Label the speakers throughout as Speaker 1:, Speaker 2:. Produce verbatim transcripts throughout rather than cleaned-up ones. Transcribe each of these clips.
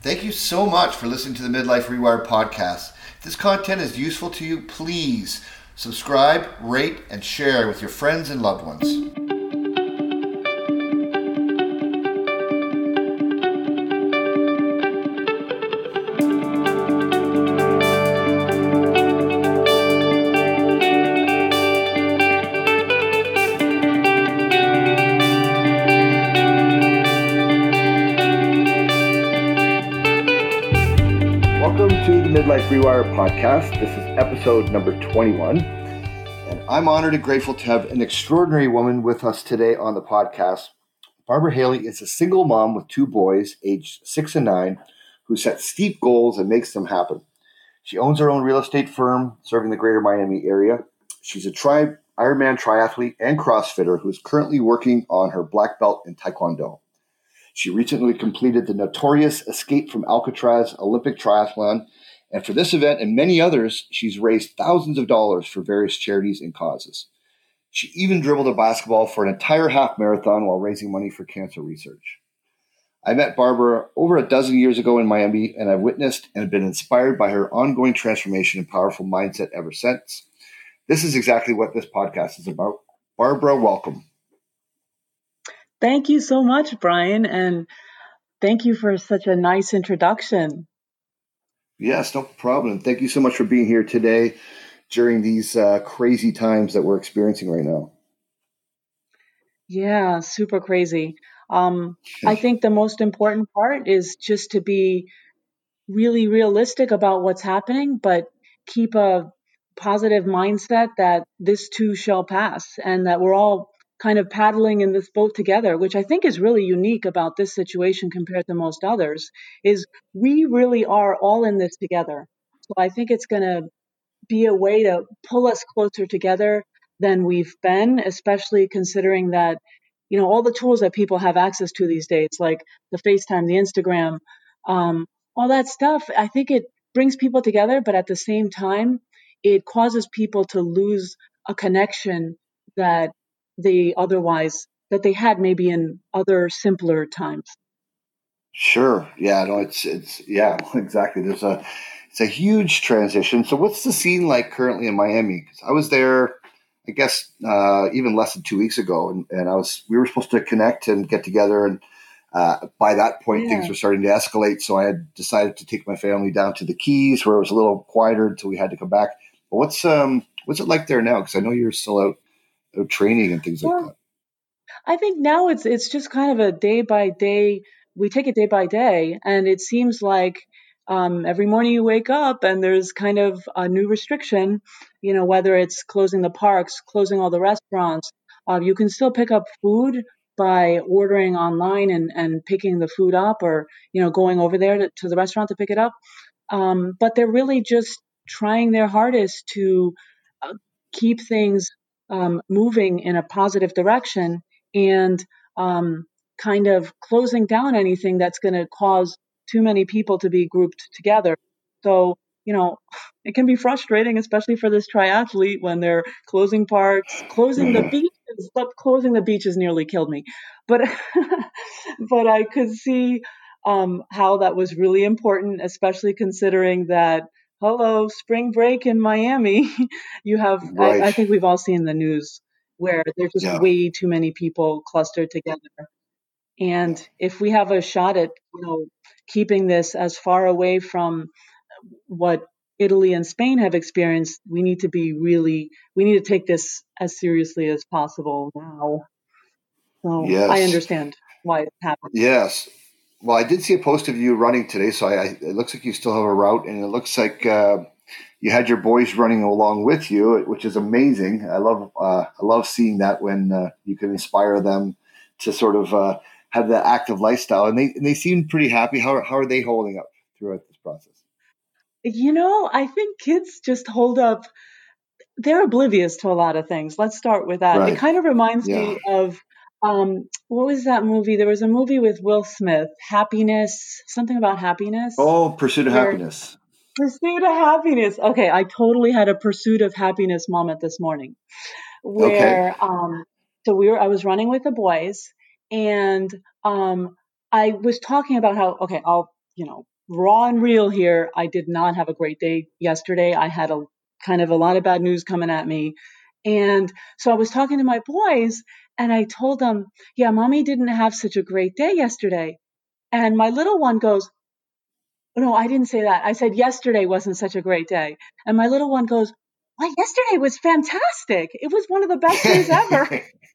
Speaker 1: Thank you so much for listening to the Midlife Rewired podcast. If this content is useful to you, please subscribe, rate, and share with your friends and loved ones. Welcome to the Midlife Rewired podcast. This is episode number twenty-one. And I'm honored and grateful to have an extraordinary woman with us today on the podcast. Barbara Haley is a single mom with two boys, aged six and nine, who sets steep goals and makes them happen. She owns her own real estate firm serving the greater Miami area. She's a tri- Ironman triathlete and CrossFitter who is currently working on her black belt in Taekwondo. She recently completed the notorious Escape from Alcatraz Olympic Triathlon, and for this event and many others, she's raised thousands of dollars for various charities and causes. She even dribbled a basketball for an entire half marathon while raising money for cancer research. I met Barbara over a dozen years ago in Miami, and I've witnessed and been inspired by her ongoing transformation and powerful mindset ever since. This is exactly what this podcast is about. Barbara, welcome.
Speaker 2: Thank you so much, Brian, and thank you for such a nice introduction.
Speaker 1: Yes, no problem. Thank you so much for being here today during these uh, crazy times that we're experiencing right now.
Speaker 2: Yeah, super crazy. Um, I think the most important part is just to be really realistic about what's happening, but keep a positive mindset that this too shall pass and that we're all kind of paddling in this boat together, which I think is really unique about this situation compared to most others, is we really are all in this together. So I think it's going to be a way to pull us closer together than we've been, especially considering that, you know, all the tools that people have access to these days, like the FaceTime, the Instagram, um, all that stuff. I think it brings people together, but at the same time, it causes people to lose a connection that they otherwise, that they had maybe in other simpler times.
Speaker 1: Sure. Yeah, no, it's, it's, yeah, exactly. There's a, it's a huge transition. So what's the scene like currently in Miami? 'Cause I was there, I guess, uh, even less than two weeks ago, and, and I was, we were supposed to connect and get together. And uh, by that point,
Speaker 2: Yeah.
Speaker 1: things were starting to escalate. So I had decided to take my family down to the Keys where it was a little quieter until we had to come back. But what's, um, what's it like there now? Because I know you're still out, out training and things like
Speaker 2: Well,
Speaker 1: that.
Speaker 2: I think now it's it's just kind of a day by day. We take it day by day, and it seems like um, every morning you wake up and there's kind of a new restriction. You know, whether it's closing the parks, closing all the restaurants. Uh, you can still pick up food by ordering online and and picking the food up, or you know, going over there to, to the restaurant to pick it up. Um, but they're really just trying their hardest to uh, keep things um, moving in a positive direction and um, kind of closing down anything that's going to cause too many people to be grouped together. So, you know, it can be frustrating, especially for this triathlete when they're closing parks, closing the beaches. But closing the beaches nearly killed me. But but I could see um, how that was really important, especially considering that, hello, spring break in Miami. You have, I,
Speaker 1: Right.
Speaker 2: I think we've all seen the news where there's just
Speaker 1: Yeah.
Speaker 2: way too many people clustered together.
Speaker 1: Yeah.
Speaker 2: And if we have a shot at, you know, keeping this as far away from what Italy and Spain have experienced, we need to be really, we need to take this as seriously as possible now. So I
Speaker 1: Yes.
Speaker 2: understand why it's happening.
Speaker 1: Yes. Well, I did see a post of you running today, so I, I, it looks like you still have a route, and it looks like uh, you had your boys running along with you, which is amazing. I love uh, I love seeing that when uh, you can inspire them to sort of uh, have that active lifestyle, and they and they seem pretty happy. How how are they holding up throughout this process?
Speaker 2: You know, I think kids just hold up. They're oblivious to a lot of things. Let's start with that. It
Speaker 1: Right.
Speaker 2: kind of reminds
Speaker 1: Yeah.
Speaker 2: me of um, what was that movie? There was a movie with Will Smith, Happiness, something about happiness,
Speaker 1: Oh, Pursuit of
Speaker 2: where
Speaker 1: Happiness.
Speaker 2: Pursuit of Happiness. Okay, I totally had a Pursuit of Happiness moment this morning
Speaker 1: Okay.
Speaker 2: where um so we were I was running with the boys and um I was talking about how okay, I'll, you know, raw and real here. I did not have a great day yesterday. I had a kind of a lot of bad news coming at me. And so I was talking to my boys and I told them, yeah, mommy didn't have such a great day yesterday. And my little one goes, no, I didn't say that. I said yesterday wasn't such a great day. And my little one goes, well, yesterday was fantastic. It was one of the best days ever.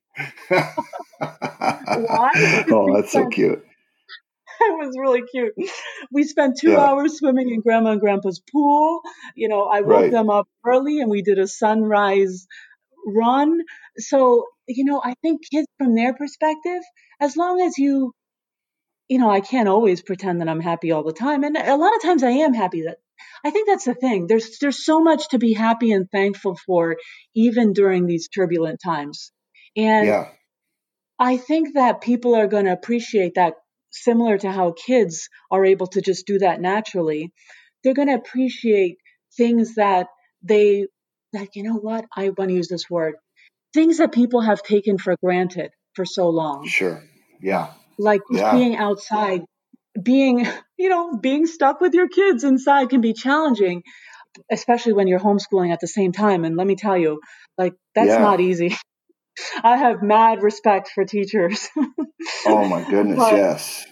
Speaker 2: Why? Because
Speaker 1: Oh,
Speaker 2: we
Speaker 1: that's so
Speaker 2: spent
Speaker 1: cute.
Speaker 2: it was really cute. We spent two
Speaker 1: Yeah,
Speaker 2: hours swimming in Grandma and Grandpa's pool. You know, I woke
Speaker 1: right.
Speaker 2: them up early and we did a sunrise run. So, you know, I think kids from their perspective, as long as you, you know, I can't always pretend that I'm happy all the time. And a lot of times I am happy. That I think that's the thing. There's there's so much to be happy and thankful for even during these turbulent times. And
Speaker 1: Yeah,
Speaker 2: I think that people are going to appreciate that, similar to how kids are able to just do that naturally. They're going to appreciate things that they, that, you know what? I want to use this word, things that people have taken for granted for so long,
Speaker 1: sure. Yeah,
Speaker 2: like just
Speaker 1: yeah.
Speaker 2: being outside, being, you know, being stuck with your kids inside can be challenging, especially when you're homeschooling at the same time. And let me tell you, like, that's
Speaker 1: Yeah.
Speaker 2: not easy. I have mad respect for teachers.
Speaker 1: Oh my goodness,
Speaker 2: but
Speaker 1: yes.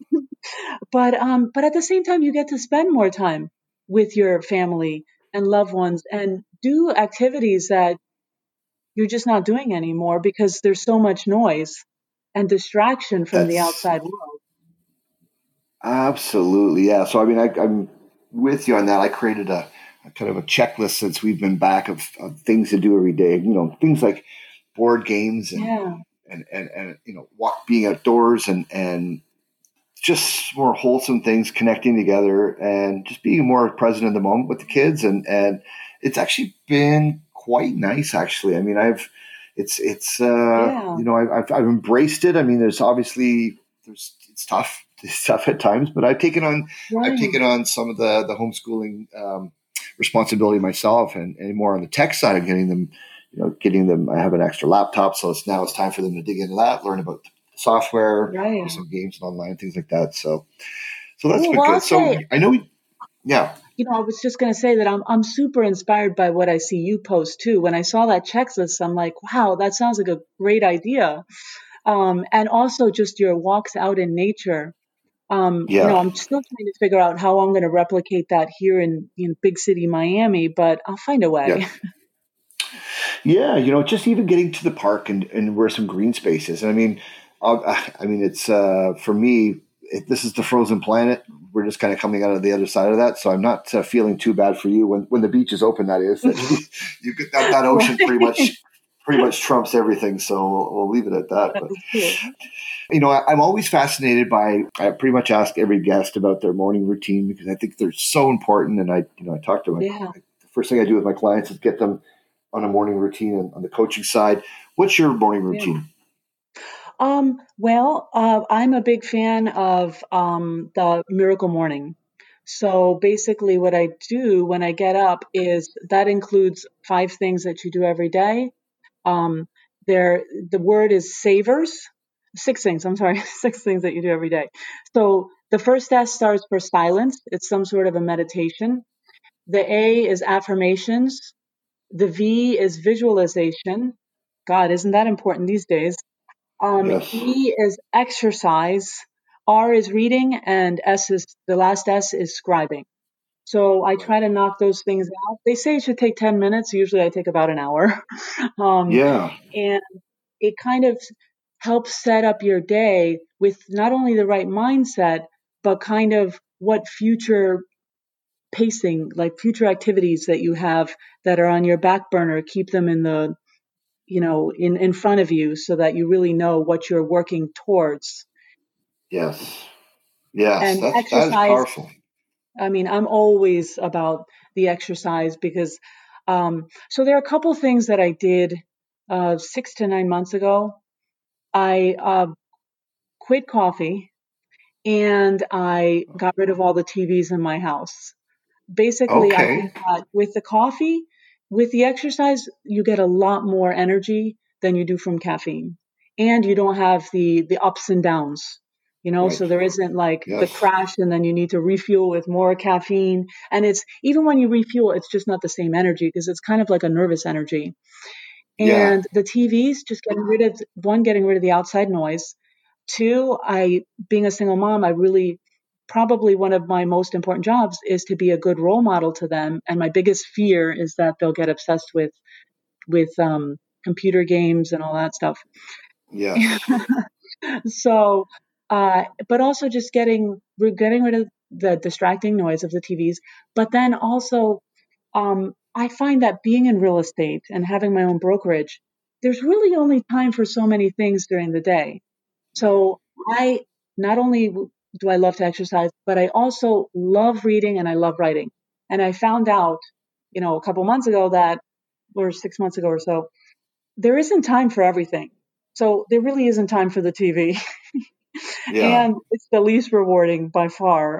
Speaker 2: but um but at the same time you get to spend more time with your family and loved ones and do activities that you're just not doing anymore because there's so much noise and distraction from the
Speaker 1: That's
Speaker 2: outside world.
Speaker 1: absolutely, yeah. So I mean, I, I'm with you on that. I created a, a kind of a checklist since we've been back of, of things to do every day. You know, things like board games and
Speaker 2: Yeah,
Speaker 1: and and, and you know, walk, being outdoors, and and just more wholesome things, connecting together and just being more present in the moment with the kids. And, and it's actually been quite nice, actually. I mean, I've, it's, it's, uh,
Speaker 2: yeah,
Speaker 1: you know, I, I've, I've embraced it. I mean, there's obviously, there's, it's tough, it's tough at times, but I've taken on, I've
Speaker 2: right,
Speaker 1: taken on some of the, the homeschooling, um, responsibility myself, and, and more on the tech side of getting them, you know, getting them, I have an extra laptop. So it's now it's time for them to dig into that, learn about software,
Speaker 2: right.
Speaker 1: do some games and online things like that. So, so that's
Speaker 2: Well,
Speaker 1: been
Speaker 2: well, I'll
Speaker 1: good. So
Speaker 2: say,
Speaker 1: I know, we, yeah,
Speaker 2: you know, I was just going to say that I'm I'm super inspired by what I see you post too. When I saw that checklist, I'm like, wow, that sounds like a great idea. Um, and also just your walks out in nature. Um, you know,
Speaker 1: yeah,
Speaker 2: I'm still trying to figure out how I'm going to replicate that here in, in big city Miami, but I'll find a way.
Speaker 1: yes, yeah. You know, just even getting to the park and, and where some green spaces. And I mean, uh, I mean, it's uh, for me. It, this is the frozen planet. We're just kind of coming out of the other side of that, so I'm not uh, feeling too bad for you when when the beach is open. That is, that you, you get that, that ocean pretty
Speaker 2: Right.
Speaker 1: much pretty much trumps everything. So we'll, we'll leave it at that.
Speaker 2: That
Speaker 1: But
Speaker 2: is true.
Speaker 1: you know, I, I'm always fascinated by. I pretty much ask every guest about their morning routine because I think they're so important. And I, you know, I talk to my
Speaker 2: Yeah.
Speaker 1: the first thing I do with my clients is get them on a morning routine and on the coaching side. What's your morning
Speaker 2: Yeah.
Speaker 1: routine?
Speaker 2: Um, well, uh, I'm a big fan of um, the Miracle Morning. So basically, what I do when I get up is that includes five things that you do every day. Um, there, the word is savers. Six things. I'm sorry, six things that you do every day. So the first S starts for silence. It's some sort of a meditation. The A is affirmations. The V is visualization. God, isn't that important these days? Um,
Speaker 1: Yes.
Speaker 2: E is exercise. R is reading, and S is the last S is scribing. So I
Speaker 1: Right.
Speaker 2: try to knock those things out. They say it should take ten minutes. Usually I take about an hour. um,
Speaker 1: Yeah.
Speaker 2: and it kind of helps set up your day with not only the right mindset, but kind of what future pacing, like future activities that you have that are on your back burner, keep them in the, you know, in, in front of you so that you really know what you're working towards.
Speaker 1: Yes. Yes.
Speaker 2: And
Speaker 1: That's that is
Speaker 2: exercise,
Speaker 1: powerful.
Speaker 2: I mean, I'm always about the exercise because, um, so there are a couple things that I did uh, six to nine months ago. I uh, quit coffee and I got rid of all the T Vs in my house. Basically, I
Speaker 1: Okay.
Speaker 2: think that with the coffee, with the exercise, you get a lot more energy than you do from caffeine. And you don't have the the ups and downs. you know,
Speaker 1: Right.
Speaker 2: so there isn't like the
Speaker 1: Yes.
Speaker 2: crash and then you need to refuel with more caffeine. And it's even when you refuel, it's just not the same energy because it's kind of like a nervous energy.
Speaker 1: Yeah.
Speaker 2: And the T Vs, just getting rid of one, getting rid of the outside noise. Two, I, being a single mom, I really, probably one of my most important jobs is to be a good role model to them. And my biggest fear is that they'll get obsessed with, with, um, computer games and all that stuff.
Speaker 1: Yes.
Speaker 2: So, uh, but also just getting, we're getting rid of the distracting noise of the T Vs. But then also, um, I find that being in real estate and having my own brokerage, there's really only time for so many things during the day. So I not only do I love to exercise, but I also love reading and I love writing. And I found out, you know, a couple months ago that, or six months ago or so, there isn't time for everything. So there really isn't time for the T V.
Speaker 1: Yeah.
Speaker 2: And it's the least rewarding by far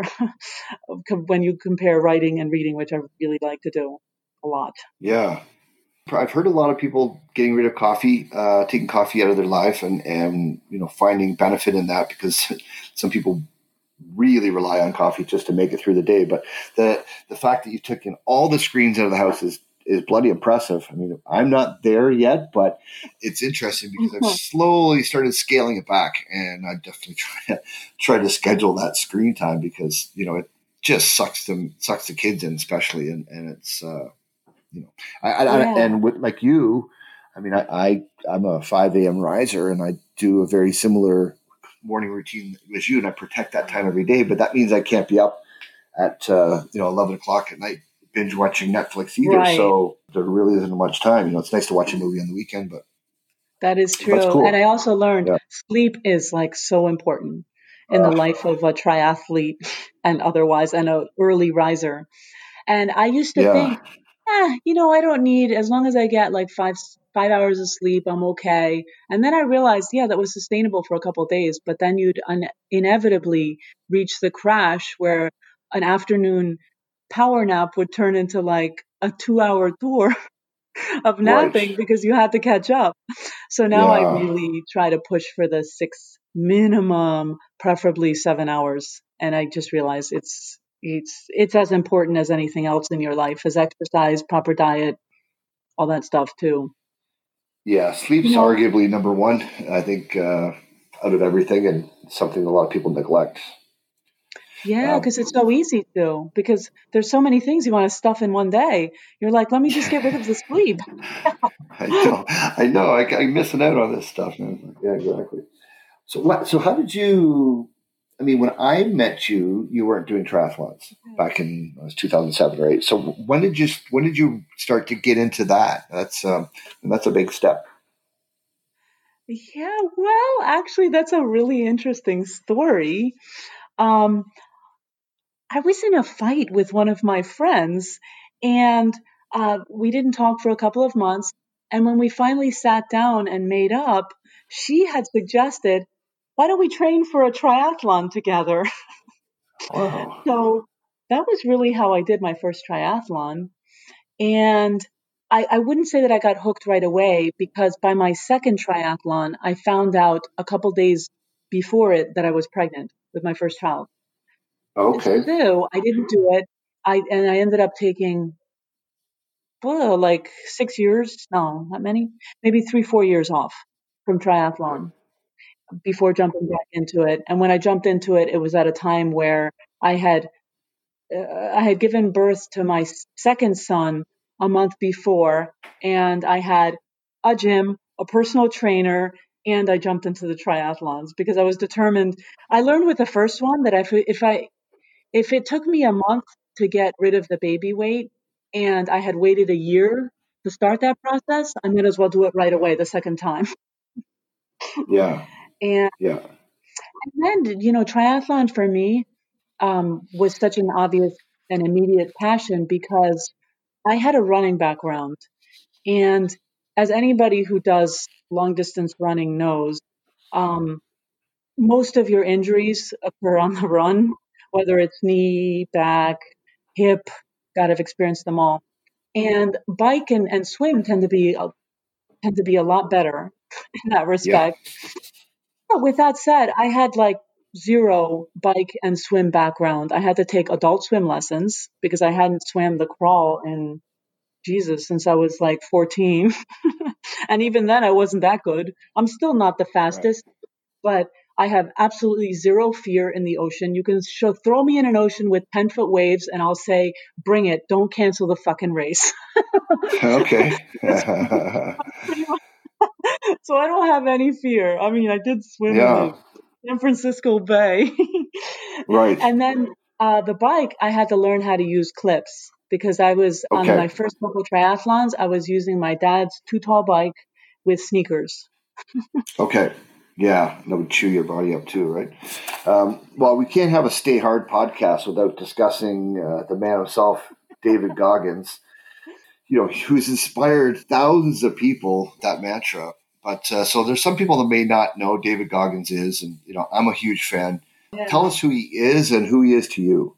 Speaker 2: when you compare writing and reading, which I really like to do a lot.
Speaker 1: Yeah. I've heard a lot of people getting rid of coffee, uh, taking coffee out of their life, and and you know finding benefit in that because some people really rely on coffee just to make it through the day. But the the fact that you've taken all the screens out of the house is is bloody impressive. I mean, I'm not there yet, but it's interesting because I've slowly started scaling it back, and I definitely try to try to schedule that screen time because you know it just sucks them sucks the kids in, especially, and and it's. Uh, You know, I, I,
Speaker 2: Yeah.
Speaker 1: and with like you, I mean, I, I I'm a five a.m. riser, and I do a very similar morning routine as you, and I protect that time every day. But that means I can't be up at uh, you know eleven o'clock at night binge watching Netflix either.
Speaker 2: Right.
Speaker 1: So there really isn't much time. You know, it's nice to watch a movie on the weekend, but
Speaker 2: That is
Speaker 1: that's
Speaker 2: true. And
Speaker 1: cool.
Speaker 2: I also learned
Speaker 1: Yeah.
Speaker 2: sleep is like so important in the
Speaker 1: Uh,
Speaker 2: life of a triathlete and otherwise, and a early riser. And I used to
Speaker 1: yeah.
Speaker 2: think, eh, you know, I don't need, as long as I get like five five hours of sleep, I'm okay. And then I realized, yeah, that was sustainable for a couple of days, but then you'd un- inevitably reach the crash where an afternoon power nap would turn into like a two hour tour of
Speaker 1: Right.
Speaker 2: napping because you had to catch up. So now I
Speaker 1: Yeah.
Speaker 2: really try to push for the six minimum, preferably seven hours. And I just realize it's it's it's as important as anything else in your life, as exercise, proper diet, all that stuff too.
Speaker 1: Yeah.
Speaker 2: You
Speaker 1: Sleep's
Speaker 2: know,
Speaker 1: arguably number one. I think uh, out of everything, and something a lot of people neglect.
Speaker 2: yeah,
Speaker 1: Um,
Speaker 2: because it's so easy to, because there's so many things you want to stuff in one day. You're like, let me just get rid of the sleep.
Speaker 1: I know, I know. I, I'm missing out on this stuff, man. Yeah, exactly. So, what? So, how did you? I mean, when I met you, you weren't doing triathlons back in uh, two thousand seven or eight. So, when did you? When did you start to get into that? That's um, that's a big step.
Speaker 2: Yeah, well, actually, that's a really interesting story. Um, I was in a fight with one of my friends, and uh, we didn't talk for a couple of months. And when we finally sat down and made up, she had suggested, why don't we train for a triathlon together?
Speaker 1: Wow.
Speaker 2: So that was really how I did my first triathlon. And I, I wouldn't say that I got hooked right away because by my second triathlon, I found out a couple days before it that I was pregnant with my first child.
Speaker 1: Okay.
Speaker 2: So I didn't do it. I and I ended up taking well, like six years, no, not many, maybe three, four years off from triathlon before jumping back into it. And when I jumped into it, it was at a time where I had uh, I had given birth to my s- second son a month before, and I had a gym, a personal trainer, and I jumped into the triathlons because I was determined. I learned with the first one that if if I if it took me a month to get rid of the baby weight and I had waited a year to start that process, I might as well do it right away the second time.
Speaker 1: Yeah.
Speaker 2: And
Speaker 1: Yeah.
Speaker 2: then, you know, triathlon for me um, was such an obvious and immediate passion because I had a running background. And as anybody who does long distance running knows, um, most of your injuries occur on the run, whether it's knee, back, hip. God, I've experienced them all. And bike and, and swim tend to be a, tend to be a lot better in that
Speaker 1: Yeah.
Speaker 2: respect. But with that said, I had like zero bike and swim background. I had to take adult swim lessons because I hadn't swam the crawl in Jesus since I was like fourteen. And even then I wasn't that good. I'm still not the
Speaker 1: Right.
Speaker 2: fastest, but I have absolutely zero fear in the ocean. You can show, throw me in an ocean with ten foot waves and I'll say, bring it. Don't cancel the fucking race.
Speaker 1: Okay.
Speaker 2: That's pretty much, so I don't have any fear. I mean, I did swim in the
Speaker 1: Yeah.
Speaker 2: San Francisco Bay.
Speaker 1: Right.
Speaker 2: And then uh, the bike, I had to learn how to use clips because I was on my
Speaker 1: Okay.
Speaker 2: first couple triathlons. I was using my dad's too tall bike with sneakers.
Speaker 1: Okay. Yeah, that would chew your body up too, right? Um, well, we can't have a Stay Hard podcast without discussing uh, the man himself, David Goggins. You know, who's inspired thousands of people, that mantra. But uh, so there's some people that may not know David Goggins is, and you know, I'm a huge fan. Tell
Speaker 2: Yeah.
Speaker 1: us who he is and who he is to you.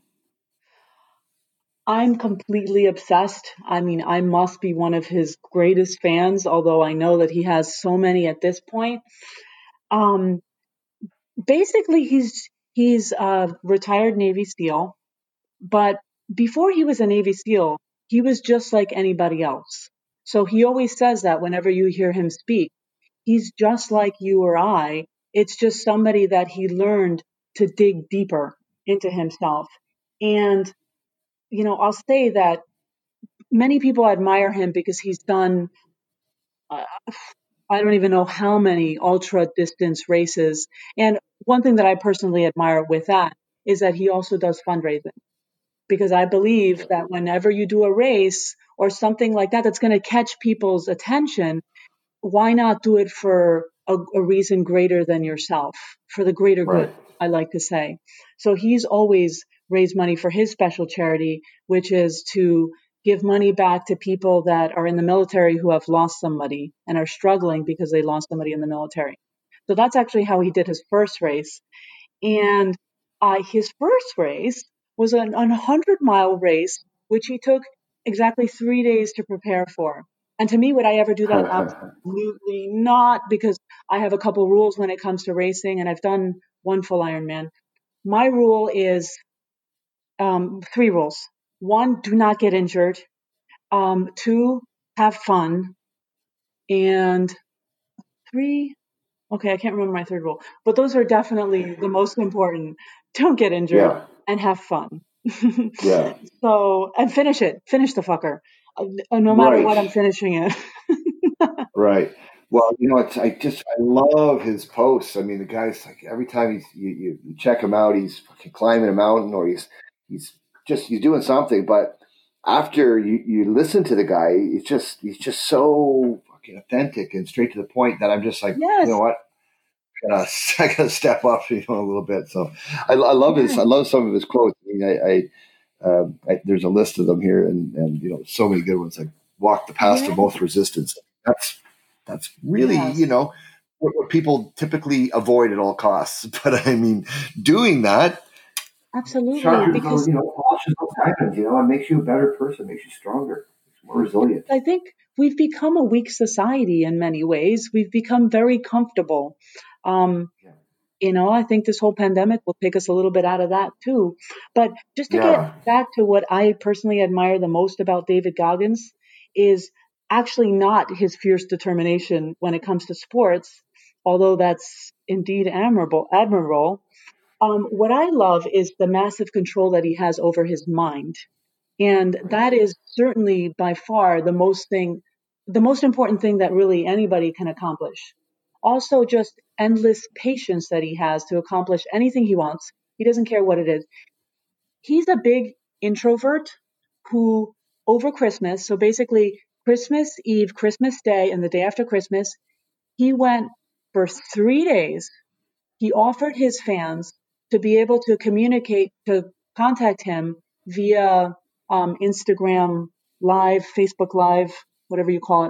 Speaker 2: I'm completely obsessed. I mean, I must be one of his greatest fans, although I know that he has so many at this point. Um, Basically, he's he's a retired Navy SEAL, but before he was a Navy SEAL, he was just like anybody else. So he always says that whenever you hear him speak, he's just like you or I. It's just somebody that he learned to dig deeper into himself. And, you know, I'll say that many people admire him because he's done, uh, I don't even know how many ultra distance races. And one thing that I personally admire with that is that he also does fundraising because I believe that whenever you do a race or something like that that's going to catch people's attention, why not do it for a, a reason greater than yourself, for the greater good,
Speaker 1: Right.
Speaker 2: I like to say. So he's always raised money for his special charity, which is to give money back to people that are in the military who have lost somebody and are struggling because they lost somebody in the military. So that's actually how he did his first race. And uh, his first race was an one hundred mile race, which he took exactly three days to prepare for. And to me, would I ever do that? Absolutely not, because I have a couple rules when it comes to racing, and I've done one full Ironman. My rule is um, three rules. One, do not get injured. Um, two, have fun. And three, okay, I can't remember my third rule, but those are definitely the most important. Don't get injured
Speaker 1: Yeah.
Speaker 2: and have fun.
Speaker 1: Yeah.
Speaker 2: So, and finish it. Finish the fucker. Uh, no matter
Speaker 1: Right.
Speaker 2: what, I'm finishing it.
Speaker 1: Right. Well, you know, it's I just I love his posts. I mean, the guy's like every time he's you, you you check him out, he's fucking climbing a mountain or he's he's just he's doing something. But after you, you listen to the guy, it's just he's just so fucking authentic and straight to the point that I'm just like, you know
Speaker 2: Yes.
Speaker 1: what, I gotta, I gotta step up, you know, a little bit. So I, I love his
Speaker 2: Yes.
Speaker 1: I love some of his quotes. I mean, I, I um, I, there's a list of them here, and, and you know, so many good ones like "walk the path to
Speaker 2: Yes.
Speaker 1: most resistance." That's that's really
Speaker 2: Yes.
Speaker 1: you know what, what people typically avoid at all costs. But I mean, doing that
Speaker 2: Absolutely.
Speaker 1: sharpens those,
Speaker 2: Because
Speaker 1: you know, polishes those diamonds. You know, and makes you a better person, makes you stronger, makes you more resilient.
Speaker 2: I think we've become a weak society in many ways. We've become very comfortable. Um,
Speaker 1: Yeah,
Speaker 2: you know, I think this whole pandemic will take us a little bit out of that too. But just to get
Speaker 1: yeah,
Speaker 2: back to what I personally admire the most about David Goggins is actually not his fierce determination when it comes to sports, although that's indeed admirable. Admirable. Um, what I love is the massive control that he has over his mind. And
Speaker 1: right,
Speaker 2: that is certainly by far the most thing, the most important thing that really anybody can accomplish. Also, just endless patience that he has to accomplish anything he wants. He doesn't care what it is. He's a big introvert who, over Christmas, so basically Christmas Eve, Christmas Day, and the day after Christmas, he went for three days. He offered his fans to be able to communicate, to contact him via um, Instagram Live, Facebook Live, whatever you call it.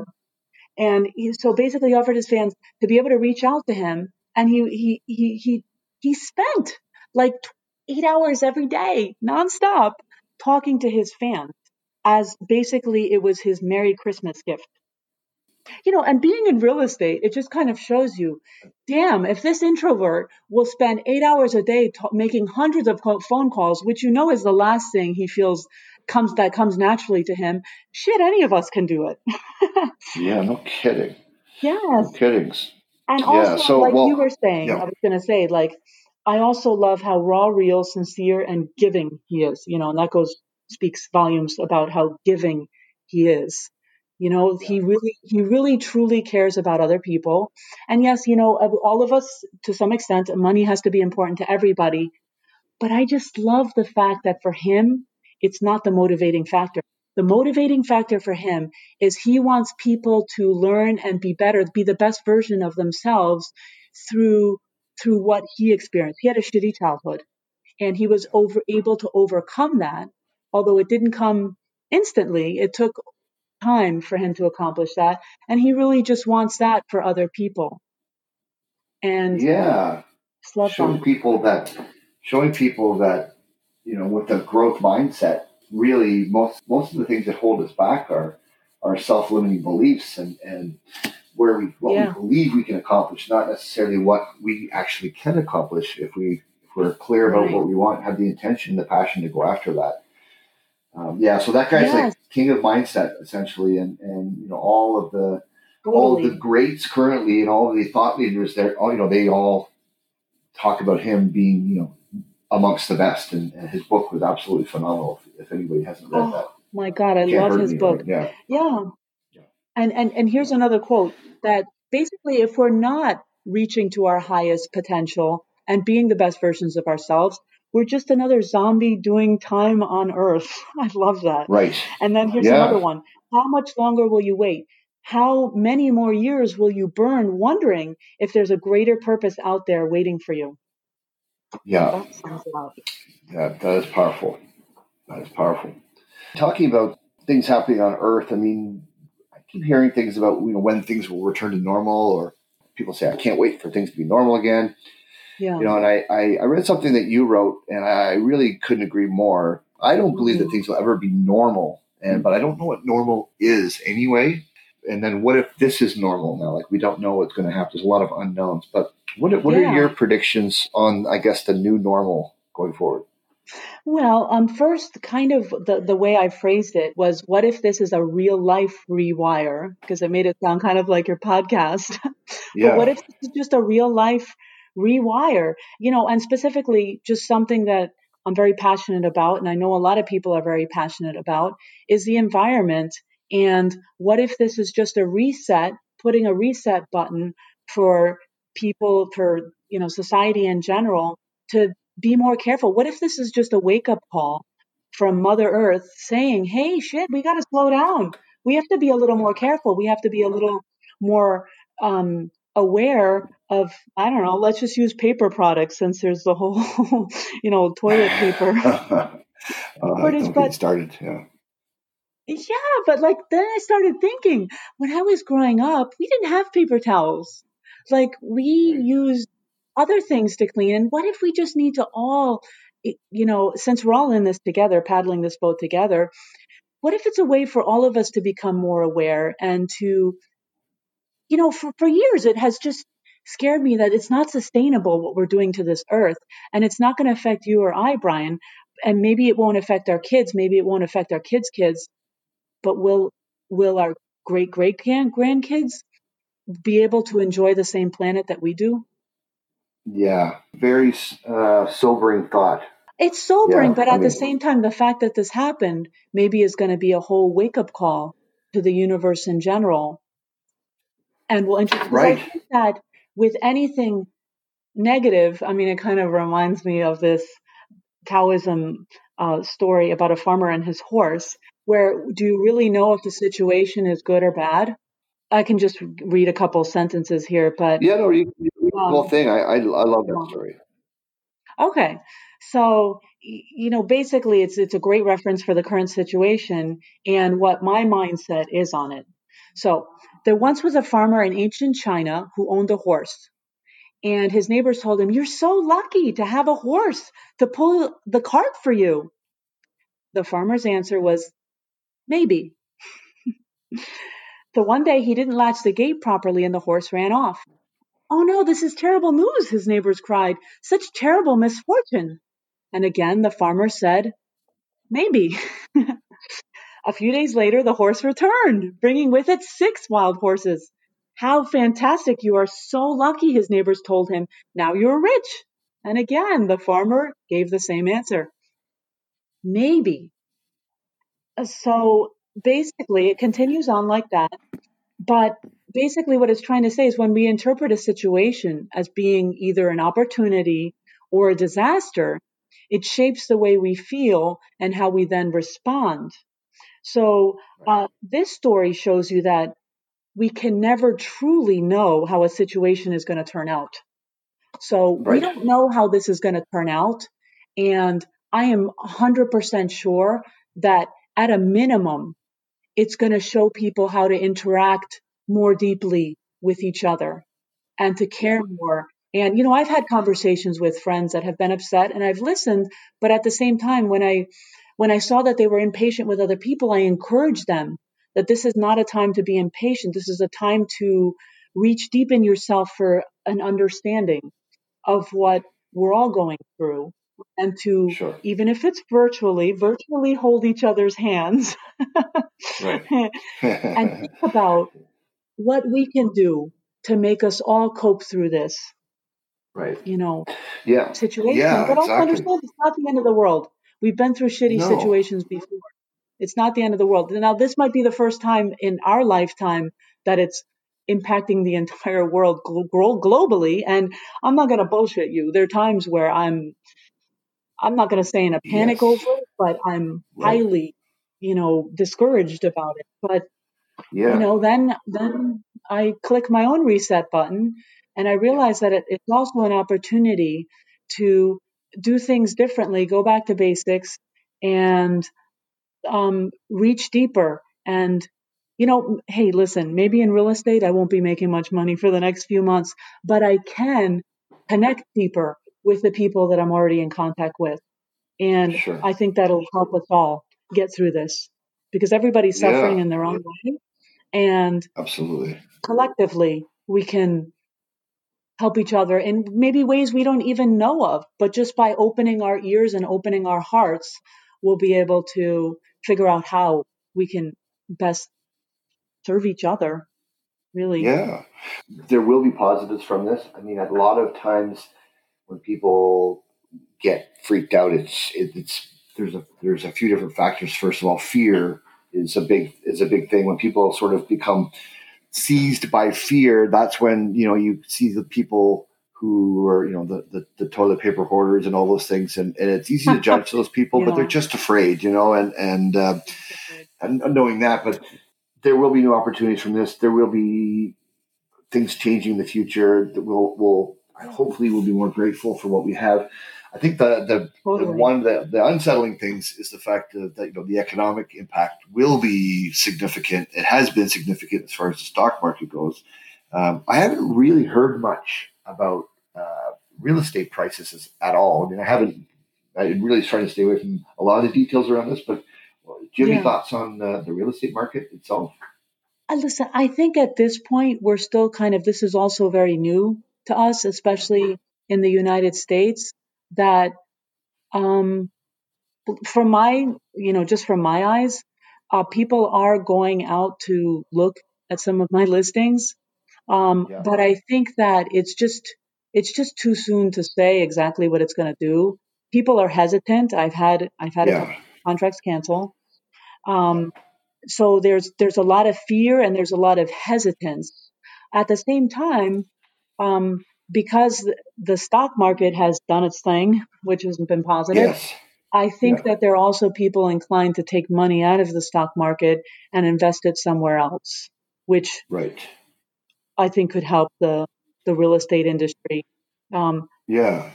Speaker 2: And he, so basically offered his fans to be able to reach out to him. And he, he, he, he, he spent like eight hours every day nonstop talking to his fans as basically it was his Merry Christmas gift. You know, and being in real estate, it just kind of shows you, damn, if this introvert will spend eight hours a day t- making hundreds of co- phone calls, which you know is the last thing he feels comes that comes naturally to him, shit, any of us can do it.
Speaker 1: Yeah, no kidding. No
Speaker 2: Yes.
Speaker 1: kidding.
Speaker 2: And
Speaker 1: Yeah.
Speaker 2: also,
Speaker 1: So,
Speaker 2: like you
Speaker 1: well,
Speaker 2: were saying,
Speaker 1: yeah,
Speaker 2: I was going to say, like, I also love how raw, real, sincere, and giving he is, you know, and that goes, speaks volumes about how giving he is. You know,
Speaker 1: yeah,
Speaker 2: he really, he really truly cares about other people. And yes, you know, of all of us, to some extent, money has to be important to everybody. But I just love the fact that for him, it's not the motivating factor. The motivating factor for him is he wants people to learn and be better, be the best version of themselves through through what he experienced. He had a shitty childhood and he was over able to overcome that. Although it didn't come instantly, it took time for him to accomplish that. And he really just wants that for other people. And
Speaker 1: yeah.
Speaker 2: just love
Speaker 1: Showing
Speaker 2: that.
Speaker 1: people that, showing people that, you know, with a growth mindset, really most most of the things that hold us back are are self-limiting beliefs and and where we what we
Speaker 2: Yeah.
Speaker 1: believe we can accomplish, not necessarily what we actually can accomplish if we if we're clear about
Speaker 2: Right.
Speaker 1: what we want, have the intention, the passion to go after that. Um, yeah, so that guy's
Speaker 2: Yes,
Speaker 1: like king of mindset essentially, and and you know all of the all of the
Speaker 2: totally.
Speaker 1: greats currently and all of the thought leaders there, all you know they all talk about him being you know amongst the best, and, and his book was absolutely phenomenal. If, if anybody hasn't read
Speaker 2: Oh
Speaker 1: that,
Speaker 2: my God, I
Speaker 1: can't
Speaker 2: love
Speaker 1: hurt
Speaker 2: his
Speaker 1: me,
Speaker 2: book.
Speaker 1: right? Yeah,
Speaker 2: Yeah.
Speaker 1: yeah,
Speaker 2: And and and here's another quote that basically if we're not reaching to our highest potential and being the best versions of ourselves, we're just another zombie doing time on earth. I love that.
Speaker 1: right,
Speaker 2: And then here's another
Speaker 1: yeah,
Speaker 2: one. How much longer will you wait? How many more years will you burn wondering if there's a greater purpose out there waiting for you?
Speaker 1: yeah,
Speaker 2: That sums it up.
Speaker 1: yeah. That is powerful. That is powerful. Talking about things happening on Earth, I mean, I keep hearing things about you know when things will return to normal, or people say I can't wait for things to be normal again.
Speaker 2: Yeah.
Speaker 1: You know, and I, I, I read something that you wrote, and I really couldn't agree more. I don't believe that
Speaker 2: Mhm.
Speaker 1: things will ever be normal, and but I don't know what normal is anyway. And then what if this is normal now? Like we don't know what's going to happen. There's a lot of unknowns. But what are- what are
Speaker 2: Yeah.
Speaker 1: your predictions on, I guess, the new normal going forward?
Speaker 2: Well, um, first, kind of the, the way I phrased it was, what if this is a real life rewire? Because it made it sound kind of like your podcast. But what
Speaker 1: Yeah,
Speaker 2: if this is just a real life rewire? You know, and specifically, just something that I'm very passionate about, and I know a lot of people are very passionate about, is the environment. And what if this is just a reset, putting a reset button for people, for, you know, society in general to be more careful? What if this is just a wake up call from Mother Earth saying, hey, shit, we got to slow down. We have to be a little more careful. We have to be a little more um, aware of, I don't know, let's just use paper products since there's the whole, you know, toilet paper
Speaker 1: uh,
Speaker 2: shortage.
Speaker 1: don't get me
Speaker 2: But
Speaker 1: started. Yeah,
Speaker 2: yeah, but like then I started thinking, when I was growing up, we didn't have paper towels. Like we
Speaker 1: right.
Speaker 2: used other things to clean. And what if we just need to all, you know, since we're all in this together, paddling this boat together, what if it's a way for all of us to become more aware and to, you know, for, for years it has just scared me that it's not sustainable what we're doing to this earth, and it's not going to affect you or I, Brian, and maybe it won't affect our kids, maybe it won't affect our kids' kids, but will will our great great grandkids be able to enjoy the same planet that we do?
Speaker 1: Yeah, very uh, sobering thought.
Speaker 2: It's sobering,
Speaker 1: Yeah,
Speaker 2: but
Speaker 1: I
Speaker 2: at the
Speaker 1: mean,
Speaker 2: same time, the fact that this happened maybe is going to be a whole wake up call to the universe in general. And we'll introduce, because I
Speaker 1: right.
Speaker 2: think that with anything negative, I mean, it kind of reminds me of this Taoism uh, story about a farmer and his horse, where do you really know if the situation is good or bad? I can just read a couple sentences here, but
Speaker 1: Yeah, no, you, you read the whole
Speaker 2: um,
Speaker 1: thing. I, I, I love that
Speaker 2: yeah.
Speaker 1: story.
Speaker 2: Okay. So, y- you know, basically it's it's a great reference for the current situation and what my mindset is on it. So, there once was a farmer in ancient China who owned a horse, and his neighbors told him, "You're so lucky to have a horse to pull the cart for you." The farmer's answer was, "Maybe." So one day he didn't latch the gate properly and the horse ran off. "Oh no, this is terrible news," his neighbors cried. "Such terrible misfortune." And again the farmer said, "Maybe." A few days later, the horse returned, bringing with it six wild horses. "How fantastic! You are so lucky," his neighbors told him. "Now you're rich." And again, the farmer gave the same answer. Maybe. So basically, it continues on like that. But basically, what it's trying to say is when we interpret a situation as being either an opportunity or a disaster, it shapes the way we feel and how we then respond. So uh, this story shows you that we can never truly know how a situation is going to turn out. So we
Speaker 1: Right.
Speaker 2: don't know how this is going to turn out. And I am one hundred percent sure that at a minimum, it's going to show people how to interact more deeply with each other and to care more. And, you know, I've had conversations with friends that have been upset and I've listened, but at the same time, when I, when I saw that they were impatient with other people, I encouraged them that this is not a time to be impatient. This is a time to reach deep in yourself for an understanding of what we're all going through and to,
Speaker 1: Sure.
Speaker 2: even if it's virtually, virtually hold each other's hands
Speaker 1: Right.
Speaker 2: and think about what we can do to make us all cope through this,
Speaker 1: Right.
Speaker 2: you know,
Speaker 1: Yeah.
Speaker 2: situation.
Speaker 1: Yeah,
Speaker 2: But also
Speaker 1: exactly.
Speaker 2: understand it's not the end of the world. We've been through shitty
Speaker 1: No.
Speaker 2: situations before. It's not the end of the world. Now, this might be the first time in our lifetime that it's impacting the entire world glo- globally. And I'm not going to bullshit you. There are times where I'm, I'm not going to say in a panic
Speaker 1: Yes.
Speaker 2: over it, but I'm
Speaker 1: Right.
Speaker 2: highly, you know, discouraged about it. But you
Speaker 1: Yeah.
Speaker 2: know, then then I click my own reset button and I
Speaker 1: Yeah.
Speaker 2: realize that it, it's also an opportunity to do things differently, go back to basics and um, reach deeper. And, you know, hey, listen, maybe in real estate, I won't be making much money for the next few months, but I can connect deeper with the people that I'm already in contact with. And
Speaker 1: Sure.
Speaker 2: I think that'll help us all get through this because everybody's suffering
Speaker 1: Yeah.
Speaker 2: in their own way. And
Speaker 1: Absolutely.
Speaker 2: collectively, we can help each other in maybe ways we don't even know of. But just by opening our ears and opening our hearts, we'll be able to figure out how we can best serve each other, really.
Speaker 1: Yeah. There will be positives from this. I mean, a lot of times when people get freaked out, it's it, it's there's a there's a few different factors. First of all, fear is a big is a big thing. When people sort of become seized by fear, that's when you know you see the people who are you know the the, the toilet paper hoarders and all those things, and, and it's easy to judge those people, but
Speaker 2: Yeah.
Speaker 1: they're just afraid, you know, and and, uh, and knowing that, but there will be new opportunities from this. There will be things changing in the future that will will hopefully we'll be more grateful for what we have. I think the the,
Speaker 2: Totally.
Speaker 1: the one the, the unsettling things is the fact that, that you know the economic impact will be significant. It has been significant as far as the stock market goes. Um, I haven't really heard much about uh, real estate prices at all. I mean, I haven't. I'm really trying to stay away from a lot of the details around this. But do you have
Speaker 2: Yeah.
Speaker 1: any thoughts on uh, the real estate market itself?
Speaker 2: Uh, Listen, I think at this point, we're still kind of, this is also very new to us, especially in the United States, that um, from my, you know, just from my eyes, uh, people are going out to look at some of my listings. Um,
Speaker 1: Yeah.
Speaker 2: but I think that it's just, it's just too soon to say exactly what it's going to do. People are hesitant. I've had, I've had a couple
Speaker 1: Yeah.
Speaker 2: contracts cancel. Um, so there's, there's a lot of fear and there's a lot of hesitance. At the same time, um, because the the stock market has done its thing, which has been positive,
Speaker 1: Yes.
Speaker 2: I think
Speaker 1: Yeah.
Speaker 2: that there are also people inclined to take money out of the stock market and invest it somewhere else, which
Speaker 1: Right.
Speaker 2: I think could help the the real estate industry. Um,
Speaker 1: Yeah.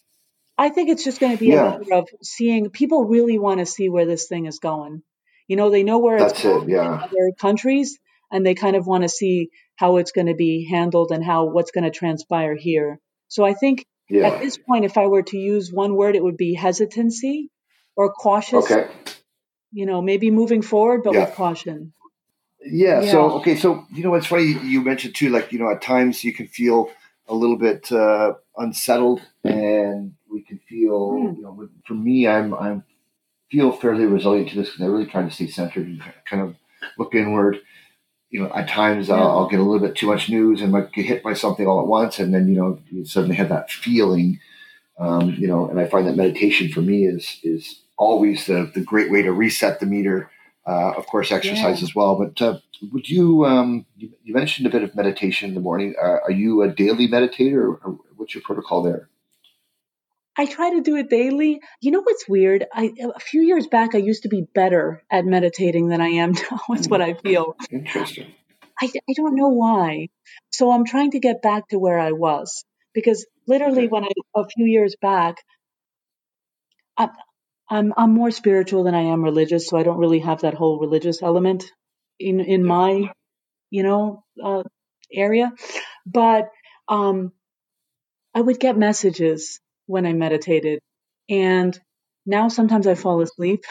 Speaker 2: I think it's just going to be a
Speaker 1: Yeah.
Speaker 2: matter of seeing. People really want to see where this thing is going. You know, they know where it's
Speaker 1: That's it.
Speaker 2: going in
Speaker 1: Yeah.
Speaker 2: other countries, and they kind of want to see how it's going to be handled and how what's going to transpire here. So I think at
Speaker 1: Yeah.
Speaker 2: this point, if I were to use one word, it would be hesitancy or cautious.
Speaker 1: Okay.
Speaker 2: You know, maybe moving forward, but with
Speaker 1: Yeah.
Speaker 2: caution.
Speaker 1: Yeah.
Speaker 2: Yeah.
Speaker 1: So, okay. So, you know, it's funny you mentioned too, like, you know, at times you can feel a little bit uh, unsettled, and we can feel,
Speaker 2: Hmm.
Speaker 1: you know, for me, I'm, I'm feel fairly resilient to this because I really try to stay centered and kind of look inward. You know, at times I'll,
Speaker 2: Yeah.
Speaker 1: I'll get a little bit too much news and might get hit by something all at once. And then, you know, you suddenly have that feeling, um, you know, and I find that meditation for me is, is always the, the great way to reset the meter. Uh, of course,
Speaker 2: Yeah.
Speaker 1: exercise as well. But uh, would you, um, you, you mentioned a bit of meditation in the morning. Uh, are you a daily meditator, or, or what's your protocol there?
Speaker 2: I try to do it daily. You know what's weird? I a few years back I used to be better at meditating than I am now. It's
Speaker 1: Hmm,
Speaker 2: what I feel.
Speaker 1: interesting.
Speaker 2: I I don't know why. So I'm trying to get back to where I was because literally
Speaker 1: Okay.
Speaker 2: when I a few years back I, I'm I'm more spiritual than I am religious, so I don't really have that whole religious element in in
Speaker 1: Yeah.
Speaker 2: my you know uh, area. But um, I would get messages when I meditated, and now sometimes I fall asleep.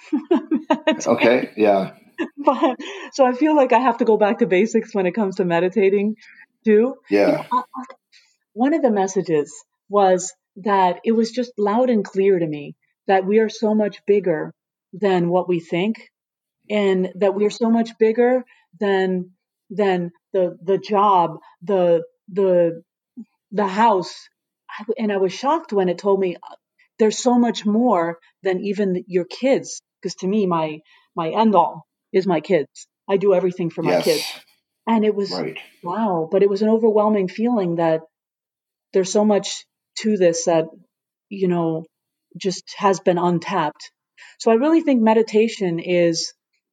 Speaker 1: Okay. Yeah.
Speaker 2: But so I feel like I have to go back to basics when it comes to meditating too. You know,
Speaker 1: Yeah.
Speaker 2: I, I, one of the messages was that it was just loud and clear to me that we are so much bigger than what we think, and that we're so much bigger than than the the job, the the the house. I, and I was shocked when it told me there's so much more than even your kids. Because to me, my my end all is my kids. I do everything for my kids,
Speaker 1: Yes.
Speaker 2: and it was
Speaker 1: Right.
Speaker 2: wow. But it was an overwhelming feeling that there's so much to this that you know just has been untapped. So I really think meditation is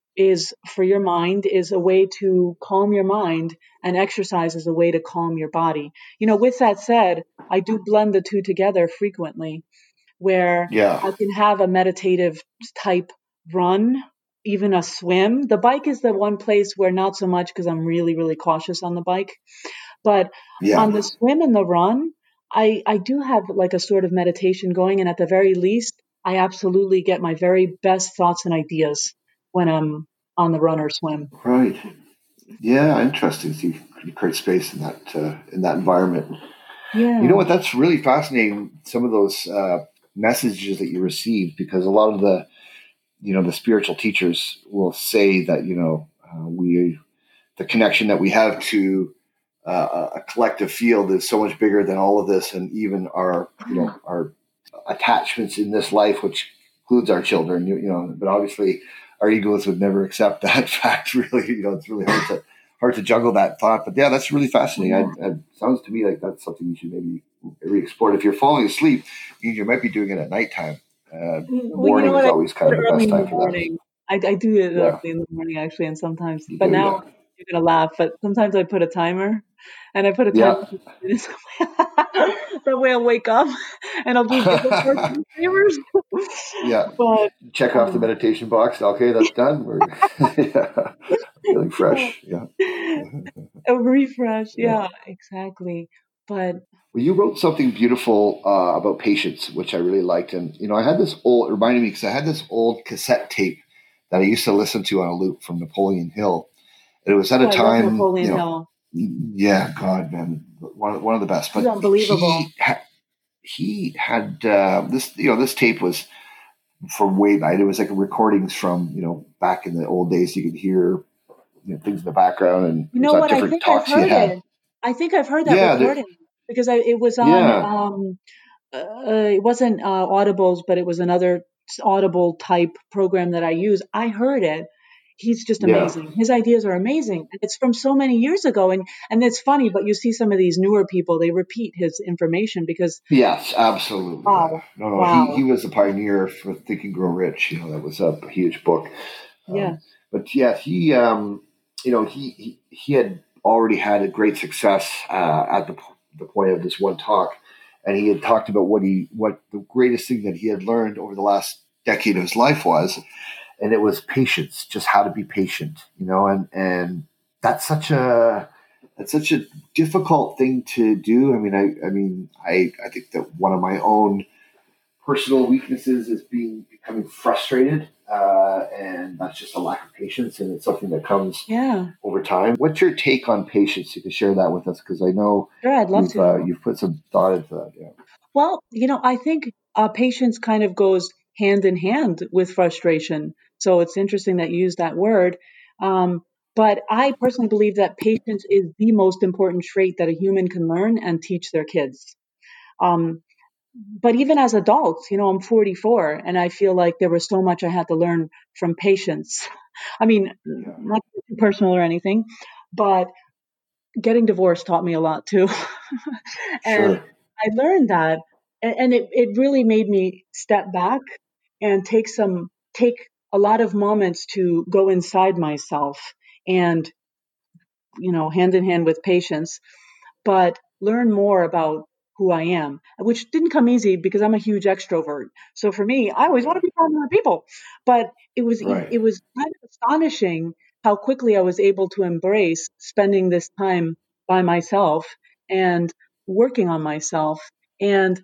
Speaker 2: is for your mind is a way to calm your mind, and exercise is a way to calm your body. You know, with that said, I do blend the two together frequently where
Speaker 1: Yeah.
Speaker 2: I can have a meditative type run, even a swim. The bike is the one place where not so much because I'm really, really cautious on the bike. But on
Speaker 1: Yeah.
Speaker 2: the swim and the run, I, I do have like a sort of meditation going. And at the very least, I absolutely get my very best thoughts and ideas when I'm on the run or swim.
Speaker 1: Right. Yeah, interesting. So you, you create space in that uh, in that environment. You know
Speaker 2: Yeah.
Speaker 1: what? That's really fascinating. Some of those uh, messages that you receive, because a lot of the you know the spiritual teachers will say that you know uh, we the connection that we have to uh, a collective field is so much bigger than all of this, and even our you know our attachments in this life, which includes our children. You, you know, but obviously our egos would never accept that fact. Really, you know, it's really hard to hard to juggle that thought. But yeah, that's really fascinating. I, it sounds to me like that's something you should maybe re-explore. If you're falling asleep, means you might be doing it at nighttime. Uh, the
Speaker 2: Well, you know
Speaker 1: morning
Speaker 2: what?
Speaker 1: is
Speaker 2: I
Speaker 1: always
Speaker 2: do
Speaker 1: kind
Speaker 2: it
Speaker 1: of the
Speaker 2: early
Speaker 1: best
Speaker 2: in the
Speaker 1: time for that.
Speaker 2: morning. I, I do it early
Speaker 1: Yeah,
Speaker 2: in the morning actually, and sometimes.
Speaker 1: you
Speaker 2: But
Speaker 1: do.
Speaker 2: now
Speaker 1: Yeah,
Speaker 2: you're gonna laugh. But sometimes I put a timer, and I put a timer
Speaker 1: yeah.
Speaker 2: for minutes. That way I'll wake up, and I'll just give it more time savers.
Speaker 1: Yeah,
Speaker 2: But
Speaker 1: check off the
Speaker 2: um,
Speaker 1: meditation box. Okay, that's done. We're yeah, feeling
Speaker 2: yeah,
Speaker 1: fresh. Yeah,
Speaker 2: a refresh.
Speaker 1: yeah.
Speaker 2: Yeah, exactly. But
Speaker 1: Well, you wrote something beautiful uh, about patience, which I really liked. And, you know, I had this old, it reminded me because I had this old cassette tape that I used to listen to on a loop from Napoleon Hill. And it was at a
Speaker 2: oh, I love
Speaker 1: time, you
Speaker 2: Napoleon
Speaker 1: know,
Speaker 2: Hill.
Speaker 1: yeah, God, man, one, one of the best.
Speaker 2: He's
Speaker 1: But
Speaker 2: unbelievable.
Speaker 1: he, ha- he had uh, this, you know, this tape was from way back. It was like recordings from, you know, back in the old days. You could hear, you know, things in the background, and
Speaker 2: You
Speaker 1: it was
Speaker 2: know
Speaker 1: at
Speaker 2: what? I
Speaker 1: different
Speaker 2: think I've
Speaker 1: talks he
Speaker 2: heard
Speaker 1: had.
Speaker 2: it. I think I've heard that
Speaker 1: Yeah, there,
Speaker 2: recording because I, it was on.
Speaker 1: yeah,
Speaker 2: Um, uh, it wasn't uh, Audibles, but it was another Audible type program that I use. I heard it. He's just
Speaker 1: yeah.
Speaker 2: amazing. His ideas are amazing. And it's from so many years ago, and and it's funny. But you see some of these newer people, they repeat his information because
Speaker 1: Yes, absolutely. Yeah.
Speaker 2: wow,
Speaker 1: No, no. He he
Speaker 2: wow,
Speaker 1: was a pioneer for Think and Grow Rich. You know, that was a huge book. Um,
Speaker 2: yes,
Speaker 1: but yeah, he um, you know he, he he had already had a great success uh, at the the point of this one talk, and he had talked about what he what the greatest thing that he had learned over the last decade of his life was, and it was patience. Just how to be patient. You know, and and that's such a that's such a difficult thing to do. I mean, I, I mean, I, I think that one of my own personal weaknesses is being becoming frustrated, uh, and and that's just a lack of patience, and it's something that comes
Speaker 2: Yeah.
Speaker 1: over time. What's your take on patience? You can share that with us, because I know
Speaker 2: Sure, I'd love
Speaker 1: you've
Speaker 2: to.
Speaker 1: uh, you've put some thought into that. Yeah.
Speaker 2: Well, you know, I think uh, patience kind of goes hand in hand with frustration. So it's interesting that you use that word. Um, but I personally believe that patience is the most important trait that a human can learn and teach their kids. Um, but even as adults, you know, I'm forty-four and I feel like there was so much I had to learn from patience. I mean,
Speaker 1: Yeah.
Speaker 2: not too personal or anything, but getting divorced taught me a lot too. And
Speaker 1: Sure.
Speaker 2: I learned that, and, and it, it really made me step back and take some, take a lot of moments to go inside myself and, you know, hand in hand with patience, but learn more about who I am, which didn't come easy because I'm a huge extrovert. So for me, I always want to be around other people, but it was e-
Speaker 1: Right.
Speaker 2: it was kind of astonishing how quickly I was able to embrace spending this time by myself and working on myself. And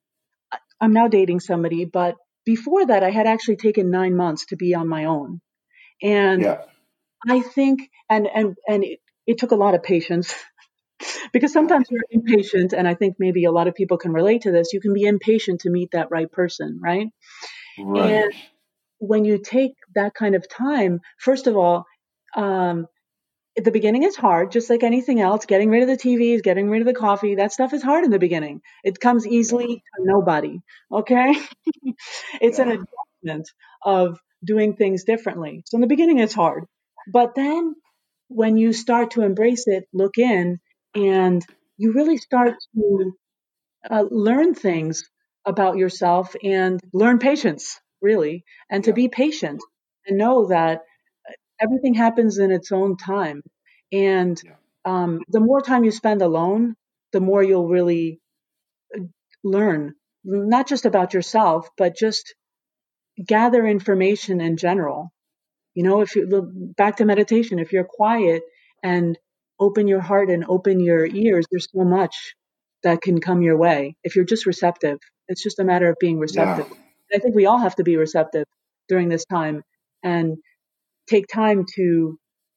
Speaker 2: I'm now dating somebody, but before that, I had actually taken nine months to be on my own. And
Speaker 1: Yeah.
Speaker 2: I think, and and and it, it took a lot of patience because
Speaker 1: Yeah.
Speaker 2: sometimes you're impatient, and I think maybe a lot of people can relate to this. You can be impatient to meet that right person, right? And
Speaker 1: Right.
Speaker 2: when you take that kind of time, first of all, um, at the beginning is hard, just like anything else. Getting rid of the T Vs, getting rid of the coffee, that stuff is hard in the beginning. It comes
Speaker 1: Yeah.
Speaker 2: easily to nobody. Okay. It's an
Speaker 1: Yeah.
Speaker 2: adjustment of doing things differently. So in the beginning, it's hard. But then when you start to embrace it, look in, and you really start to uh, learn things about yourself and learn patience, really, and to
Speaker 1: Yeah.
Speaker 2: be patient and know that everything happens in its own time. And
Speaker 1: Yeah.
Speaker 2: um, the more time you spend alone, the more you'll really learn, not just about yourself, but just gather information in general. You know, if you look back to meditation, if you're quiet and open your heart and open your ears, there's so much that can come your way. If you're just receptive, it's just a matter of being
Speaker 1: Yeah.
Speaker 2: receptive. I think we all have to be receptive during this time and take time to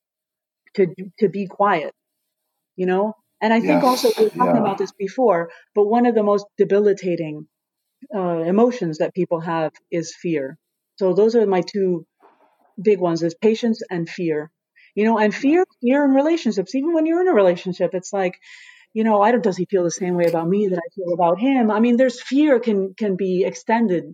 Speaker 2: to to be quiet, you know? And I think also
Speaker 1: Yes.
Speaker 2: we were talking
Speaker 1: Yeah.
Speaker 2: about this before, but one of the most debilitating uh, emotions that people have is fear. So those are my two big ones: is patience and fear. You know, and
Speaker 1: Yeah.
Speaker 2: fear, fear in relationships. Even when you're in a relationship, it's like, you know, I don't, does he feel the same way about me that I feel about him? I mean, there's fear can can be extended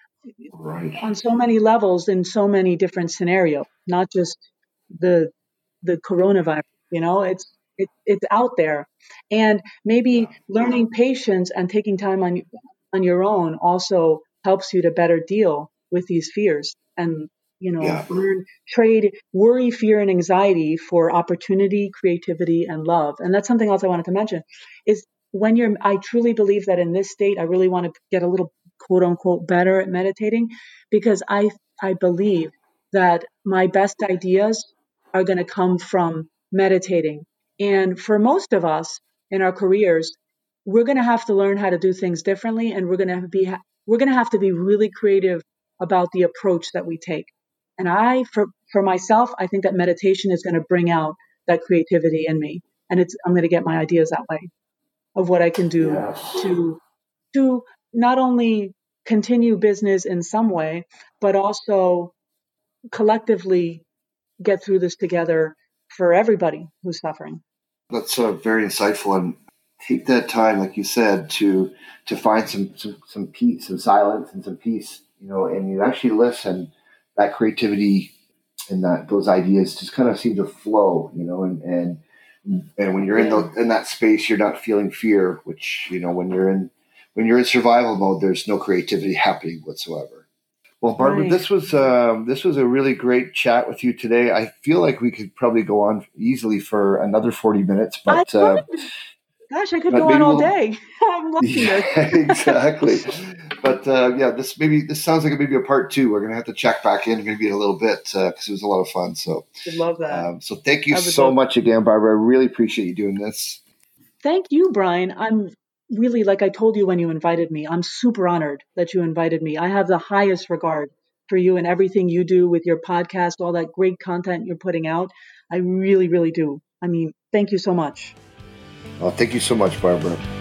Speaker 2: on
Speaker 1: Right.
Speaker 2: so many levels in so many different scenarios, not just the the coronavirus. You know, it's it, it's out there, and
Speaker 1: Yeah.
Speaker 2: maybe learning patience and taking time on on your own also helps you to better deal with these fears and, you know,
Speaker 1: Yeah.
Speaker 2: learn, trade worry, fear, and anxiety for opportunity, creativity, and love. And that's something else I wanted to mention is when you're, I truly believe that in this state, I really want to get a little quote unquote better at meditating because I I believe that my best ideas are going to come from meditating. And for most of us in our careers, we're going to have to learn how to do things differently, and we're going to be we're going to have to be really creative about the approach that we take. And I, for for myself, I think that meditation is going to bring out that creativity in me, and it's I'm going to get my ideas that way of what I can do
Speaker 1: Yes.
Speaker 2: to to not only continue business in some way, but also collectively get through this together for everybody who's suffering.
Speaker 1: That's uh, very insightful, and take that time, like you said, to to find some some some peace, some silence, and some peace. You know, and you actually listen. That creativity and that those ideas just kind of seem to flow. You know, and and and when you're in
Speaker 2: Yeah,
Speaker 1: the in that space, you're not feeling fear. Which, you know, when you're in when you're in survival mode, there's no creativity happening whatsoever. Well, Barbara,
Speaker 2: right.
Speaker 1: this was um, this was a really great chat with you today. I feel like we could probably go on easily for another forty minutes,
Speaker 2: I
Speaker 1: but uh,
Speaker 2: could. Gosh, I could
Speaker 1: but
Speaker 2: go on
Speaker 1: maybe
Speaker 2: all
Speaker 1: we'll.
Speaker 2: day. I'm loving this.
Speaker 1: Yeah, exactly. But uh, yeah, this maybe this sounds like maybe a part two. We're gonna have to check back in maybe in a little bit because uh, it was a lot of fun. So,
Speaker 2: Would love that.
Speaker 1: um, so thank you
Speaker 2: I would
Speaker 1: so
Speaker 2: love.
Speaker 1: much again, Barbara. I really appreciate you doing this.
Speaker 2: Thank you, Brian. I'm really, like I told you when you invited me, I'm super honored that you invited me. I have the highest regard for you and everything you do with your podcast, all that great content you're putting out. I really, really do. I mean, thank you so much.
Speaker 1: Well, thank you so much, Barbara.